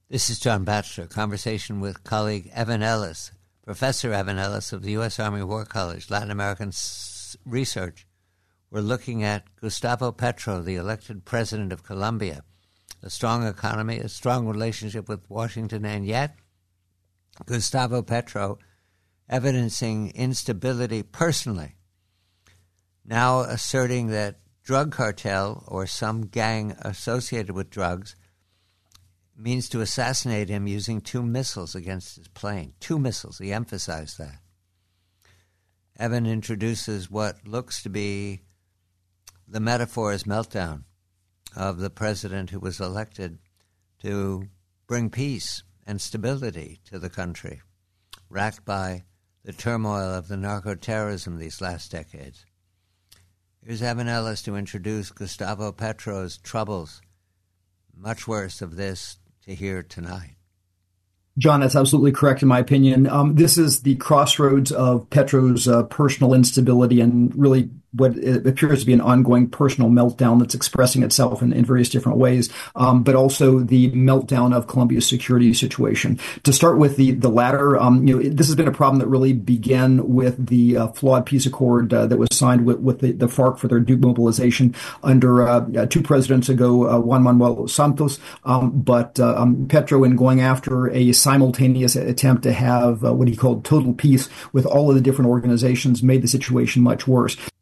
This is John Batchelor, conversation with colleague Evan Ellis, Professor Evan Ellis of the U.S. Army War College, Latin American Research. We're looking at Gustavo Petro, the elected president of Colombia. A strong economy, a strong relationship with Washington, and yet Gustavo Petro evidencing instability personally, now asserting that drug cartel or some gang associated with drugs means to assassinate him using 2 missiles against his plane. 2 missiles, he emphasized that. Evan introduces what looks to be the metaphor as meltdown of the president who was elected to bring peace and stability to the country, racked by the turmoil of the narco-terrorism these last decades. Here's Evan Ellis to introduce Gustavo Petro's troubles. Much worse of this to hear tonight. John, that's absolutely correct in my opinion. This is the crossroads of Petro's personal instability and really what appears to be an ongoing personal meltdown that's expressing itself in various different ways, but also the meltdown of Colombia's security situation. To start with the latter, this has been a problem that really began with the flawed peace accord that was signed with the FARC for their demobilization under 2 presidents ago, Juan Manuel Santos, but Petro, in going after a simultaneous attempt to have what he called total peace with all of the different organizations, made the situation much worse.